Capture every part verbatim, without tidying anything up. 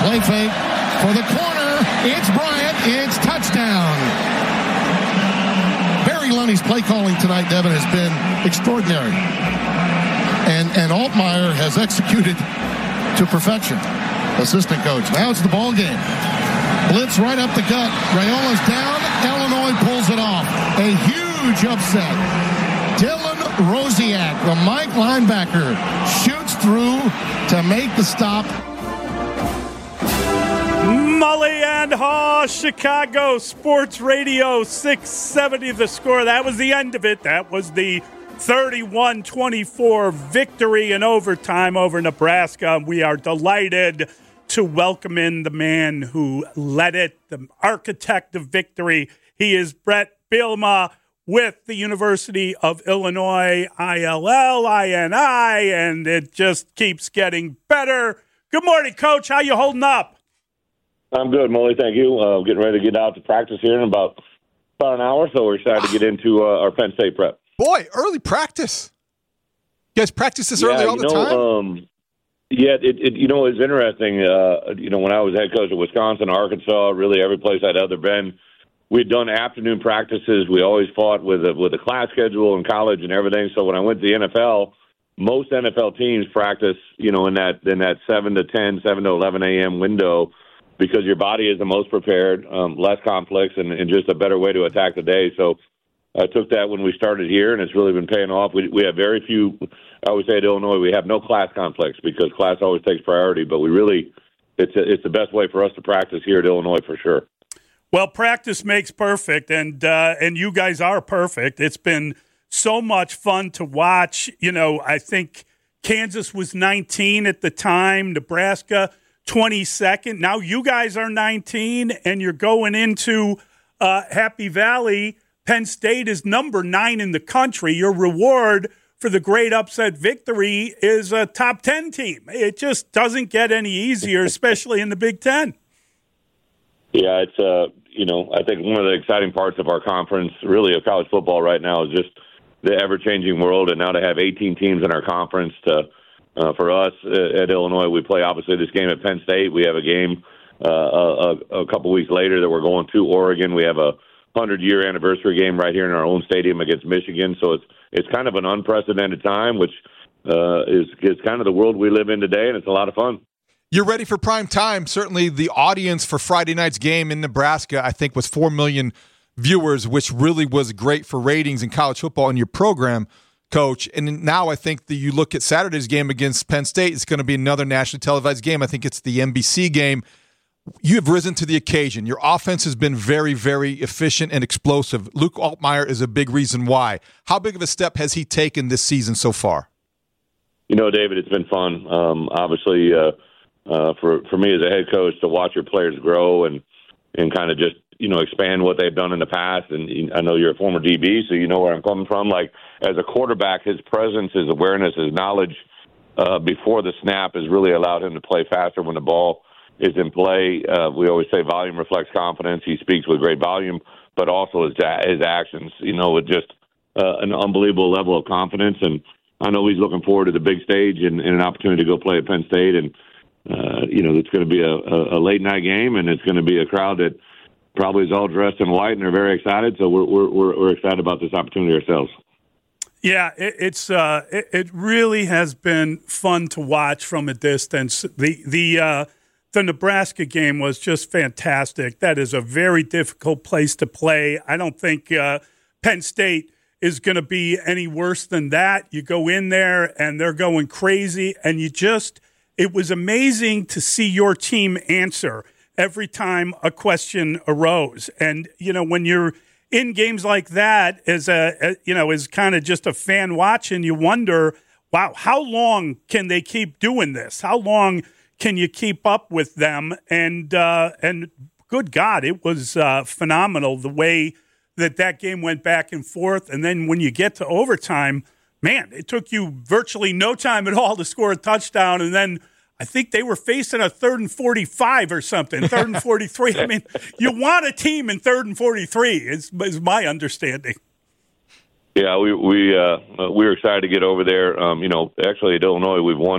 Play fake for the corner. It's Bryant. It's touchdown. Barry Lunny's play calling tonight, Devin, has been extraordinary. And, and Altmaier has executed to perfection. Assistant coach. Now it's the ball game. Blitz right up the gut. Rayola's down. Illinois pulls it off. A huge upset. Dylan Rosiak, the Mike linebacker, shoots through to make the stop. Mully and Haw, Chicago Sports Radio six seventy The Score. That was the end of it. That was the thirty-one twenty-four victory in overtime over Nebraska. We are delighted to welcome in the man who led it, the architect of victory. He is Brett Bielema with the University of Illinois, I L L I N I, and it just keeps getting better. Good morning, Coach. How you holding up? I'm good, Molly. Thank you. Uh, getting ready to get out to practice here in about, about an hour, so we're excited to get into uh, our Penn State prep. Boy, early practice. You guys practice this early yeah, all the know, time? Um, yeah, it, it, you know, it's interesting. Uh, you know, when I was head coach of Wisconsin, Arkansas, really every place I'd ever been, we'd done afternoon practices. We always fought with a, with a class schedule in college and everything. So when I went to the N F L, most N F L teams practice, you know, in that in that seven to ten, seven to eleven a.m. window, because your body is the most prepared, um, less complex, and, and just a better way to attack the day. So I took that when we started here, and it's really been paying off. We, we have very few, I always say at Illinois, we have no class conflicts because class always takes priority, but we really, it's a, it's the best way for us to practice here at Illinois for sure. Well, practice makes perfect, and uh, and you guys are perfect. It's been so much fun to watch. You know, I think Kansas was nineteen at the time, Nebraska twenty-second. Now you guys are nineteen, and you're going into uh, Happy Valley. Penn State is number nine in the country. Your reward for the great upset victory is a top ten team. It just doesn't get any easier, especially in the Big Ten. Yeah, it's, uh, you know, I think one of the exciting parts of our conference, really of college football right now, is just the ever-changing world, and now to have eighteen teams in our conference to Uh, for us uh, at Illinois, we play obviously this game at Penn State. We have a game uh, a, a couple weeks later that we're going to Oregon. We have a hundred-year anniversary game right here in our own stadium against Michigan. So it's it's kind of an unprecedented time, which uh, is is kind of the world we live in today, and it's a lot of fun. You're ready for prime time. Certainly the audience for Friday night's game in Nebraska, I think, was four million viewers, which really was great for ratings in college football in your program, Coach. And now I think that you look at Saturday's game against Penn State, it's going to be another nationally televised game. I think it's the N B C game. You have risen to the occasion. Your offense has been very, very efficient and explosive. Luke Altmaier is a big reason why. How big of a step has he taken this season so far? You know, David, it's been fun. Um, obviously, uh, uh, for for me as a head coach, to watch your players grow and and kind of just, you know, expand what they've done in the past. And I know you're a former D B, so you know where I'm coming from. Like, as a quarterback, his presence, his awareness, his knowledge uh, before the snap has really allowed him to play faster when the ball is in play. Uh, we always say volume reflects confidence. He speaks with great volume, but also his his actions, you know, with just uh, an unbelievable level of confidence. And I know he's looking forward to the big stage and, and an opportunity to go play at Penn State. And, uh, you know, it's going to be a, a, a late-night game, and it's going to be a crowd that probably is all dressed in white, and they're very excited. So we're we're we're excited about this opportunity ourselves. Yeah, it, it's uh, it, it really has been fun to watch from a distance. The the uh, the Nebraska game was just fantastic. That is a very difficult place to play. I don't think uh, Penn State is going to be any worse than that. You go in there and they're going crazy, and you just it was amazing to see your team answer every time a question arose. And you know, when you're in games like that, as a, a you know, as kind of just a fan watching, you wonder, wow, how long can they keep doing this? How long can you keep up with them? And uh, and good God, it was uh, phenomenal the way that that game went back and forth. And then when you get to overtime, man, it took you virtually no time at all to score a touchdown. And then I think they were facing a third and forty-five or something, third and forty-three. I mean, you want a team in third and forty-three, is, is my understanding. Yeah, we we uh, we were excited to get over there. Um, you know, actually at Illinois, we've won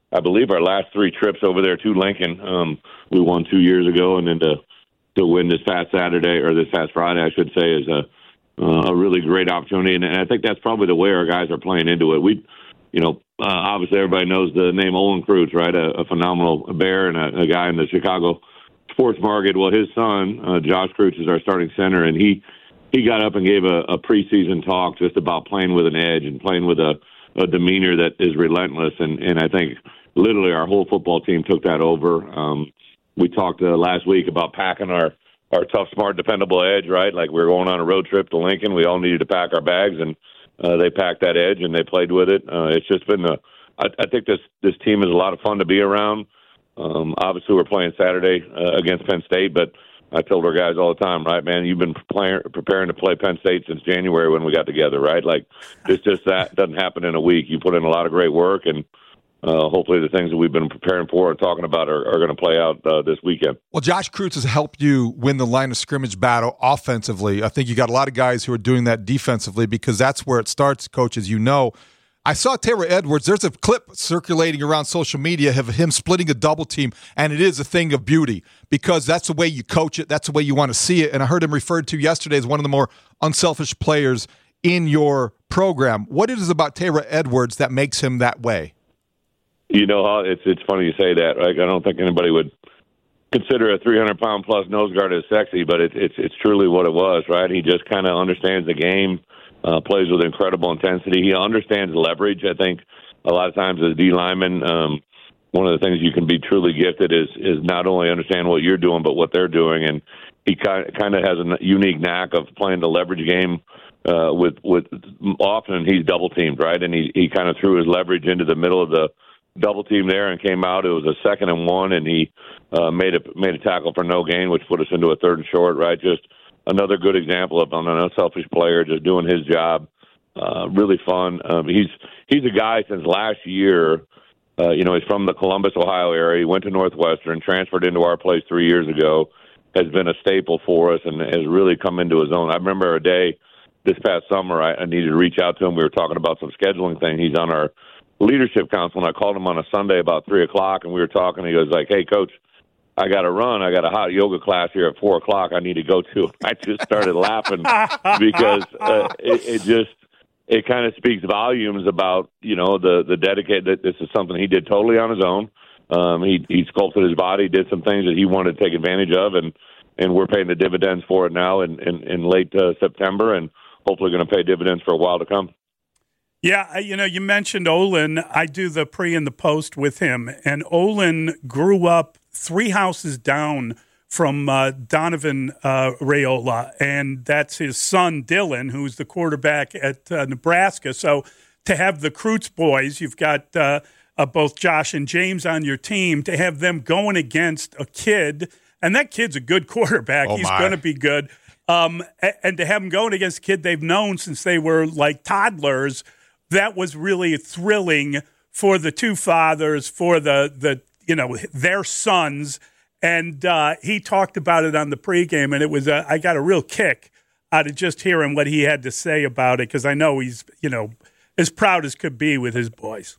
I believe, our last three trips over there to Lincoln. Um, we won two years ago, and then to to win this past Saturday or this past Friday, I should say, is a uh, a really great opportunity. And, and I think that's probably the way our guys are playing into it. We, you know, uh, obviously everybody knows the name Olin Kreutz, right? A, a phenomenal Bear and a, a guy in the Chicago sports market. Well, his son, uh, Josh Kreutz, is our starting center, and he he got up and gave a, a preseason talk just about playing with an edge and playing with a, a demeanor that is relentless. And, and I think literally our whole football team took that over. Um, we talked uh, last week about packing our, our tough, smart, dependable edge, right? Like we were going on a road trip to Lincoln. We all needed to pack our bags, and uh, they packed that edge, and they played with it. Uh, it's just been a I, I think this, this team is a lot of fun to be around. Um, obviously, we're playing Saturday uh, against Penn State, but I told our guys all the time, right, man, you've been playing, preparing to play Penn State since January when we got together, right? Like, it's just that doesn't happen in a week. You put in a lot of great work, and uh, hopefully the things that we've been preparing for and talking about are, are going to play out uh, this weekend. Well, Josh Kreutz has helped you win the line of scrimmage battle offensively. I think you got a lot of guys who are doing that defensively because that's where it starts, Coach, as you know. I saw Taylor Edwards. There's a clip circulating around social media of him splitting a double team, and it is a thing of beauty because that's the way you coach it. That's the way you want to see it. And I heard him referred to yesterday as one of the more unselfish players in your program. What is it about Taylor Edwards that makes him that way? You know, it's it's funny you say that. Right? I don't think anybody would consider a three hundred pound plus nose guard as sexy, but it, it's it's truly what it was, right? He just kind of understands the game. Uh, plays with incredible intensity. He understands leverage. I think a lot of times as D lineman, um, one of the things you can be truly gifted is is not only understand what you're doing, but what they're doing. And he kind of has a unique knack of playing the leverage game uh, with with often he's double teamed, right? And he he kind of threw his leverage into the middle of the double team there and came out. It was a second and one, and he uh, made a made a tackle for no gain, which put us into a third and short, right? Just another good example of an unselfish player just doing his job. Uh, really fun. Um, he's he's a guy since last year. Uh, you know, he's from the Columbus, Ohio area. He went to Northwestern, transferred into our place three years ago. Has been a staple for us and has really come into his own. I remember a day this past summer I, I needed to reach out to him. We were talking about some scheduling thing. He's on our leadership council, and I called him on a Sunday about three o'clock, and we were talking. He goes like, "Hey, Coach, I got to run. I got a hot yoga class here at four o'clock. I need to go to." I just started laughing because uh, it, it just it kind of speaks volumes about, you know, the the dedicated. That this is something he did totally on his own. Um, he he sculpted his body, did some things that he wanted to take advantage of, and and we're paying the dividends for it now in in, in late uh, September, and hopefully going to pay dividends for a while to come. Yeah, you know, you mentioned Olin. I do the pre and the post with him, and Olin grew up three houses down from uh, Donovan uh, Raiola, and that's his son, Dylan, who's the quarterback at uh, Nebraska. So to have the Kreutz boys, you've got uh, uh, both Josh and James on your team, to have them going against a kid, and that kid's a good quarterback. Oh, He's going to be good. Um, and to have them going against a kid they've known since they were like toddlers, that was really thrilling for the two fathers, for the, the you know, their sons. And uh, he talked about it on the pregame, and it was a, I got a real kick out of just hearing what he had to say about it, because I know he's, you know, as proud as could be with his boys.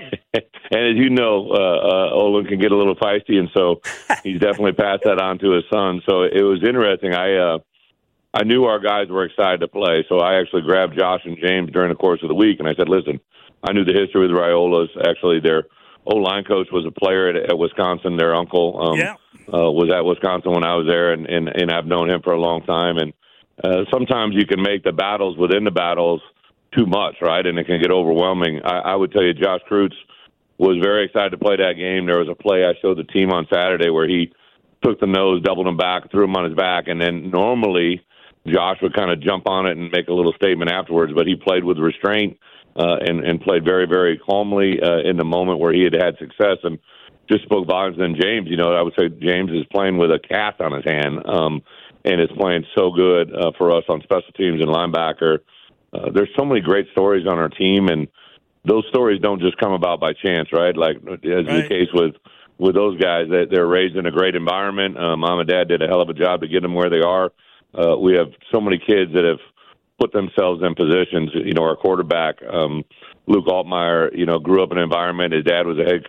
And as you know, uh, uh, Olin can get a little feisty, and so he's definitely passed that on to his son. So it was interesting. I uh, I knew our guys were excited to play, so I actually grabbed Josh and James during the course of the week, and I said, listen, I knew the history with the Raiolas. Actually, their O-line coach was a player at, at Wisconsin. Their uncle um, yeah. uh, was at Wisconsin when I was there, and, and, and I've known him for a long time. And uh, sometimes you can make the battles within the battles too much, right, and it can get overwhelming. I, I would tell you Josh Kreutz was very excited to play that game. There was a play I showed the team on Saturday where he took the nose, doubled him back, threw him on his back, and then normally Josh would kind of jump on it and make a little statement afterwards, but he played with restraint uh, and, and played very, very calmly uh, in the moment where he had had success, and just spoke volumes. Then James, you know, I would say James is playing with a cast on his hand um, and is playing so good uh, for us on special teams and linebacker. Uh, there's so many great stories on our team, and those stories don't just come about by chance, right? Like as right. the case with with those guys, that they're raised in a great environment. Uh, Mom and Dad did a hell of a job to get them where they are. Uh, we have so many kids that have put themselves in positions. You know, our quarterback, um, Luke Altmaier, you know, grew up in an environment. His dad was a head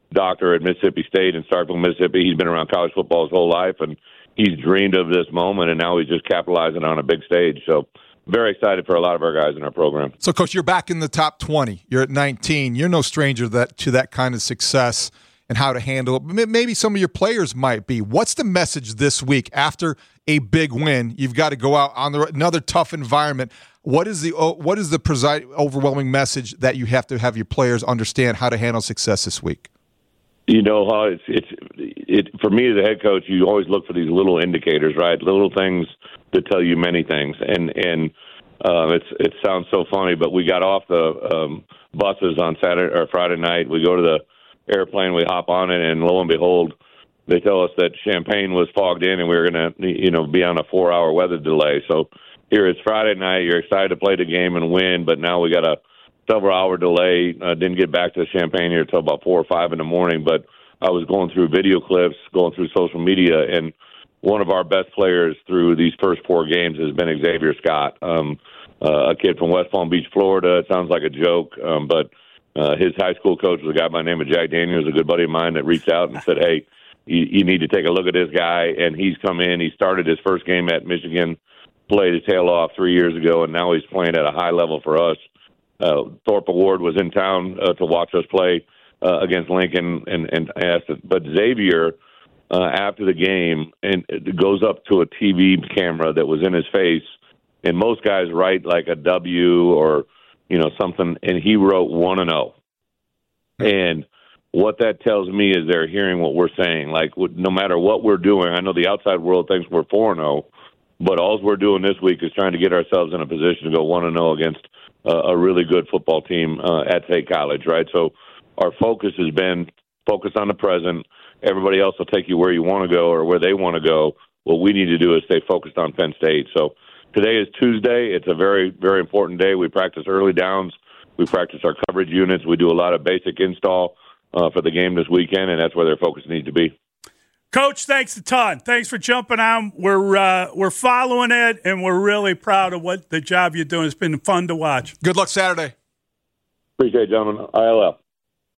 doctor at Mississippi State in Starkville, Mississippi. He's been around college football his whole life, and he's dreamed of this moment, and now he's just capitalizing on a big stage. So very excited for a lot of our guys in our program. So, Coach, you're back in the top twenty. You're at nineteen. You're no stranger to that, to that kind of success and how to handle it. Maybe some of your players might be. What's the message this week after a big win? You've got to go out on the, another tough environment. What is the what is the preside, overwhelming message that you have to have your players understand how to handle success this week? You know, how it's it's it for me as a head coach. You always look for these little indicators, right? Little things that tell you many things. And and uh, it's it sounds so funny, but we got off the um, buses on Saturday or Friday night. We go to the airplane, we hop on it, and lo and behold, they tell us that Champaign was fogged in, and we were going to, you know, be on a four-hour weather delay. So here it's Friday night. You're excited to play the game and win, but now we got a several-hour delay. Uh, didn't get back to Champaign here until about four or five in the morning. But I was going through video clips, going through social media, and one of our best players through these first four games has been Xavier Scott, um, uh, a kid from West Palm Beach, Florida. It sounds like a joke, um, but uh, his high school coach was a guy by the name of Jack Daniels, a good buddy of mine that reached out and said, hey, you, you need to take a look at this guy. And he's come in. He started his first game at Michigan, played his tail off three years ago, and now he's playing at a high level for us. Uh, Thorpe Award was in town uh, to watch us play uh, against Lincoln, and, and asked it. But Xavier, uh, after the game, and it goes up to a T V camera that was in his face, and most guys write like a W or, you know, something, and he wrote one and oh. And what that tells me is they're hearing what we're saying. Like, no matter what we're doing, I know the outside world thinks we're four and oh, but all we're doing this week is trying to get ourselves in a position to go one and oh against uh, a really good football team uh, at State College, right? So our focus has been focused on the present. Everybody else will take you where you want to go or where they want to go. What we need to do is stay focused on Penn State. So today is Tuesday. It's a very, very important day. We practice early downs. We practice our coverage units. We do a lot of basic install uh, for the game this weekend, and that's where their focus needs to be. Coach, thanks a ton. Thanks for jumping on. We're uh, we're following it, and we're really proud of what the job you're doing. It's been fun to watch. Good luck Saturday. Appreciate it, gentlemen. I L L.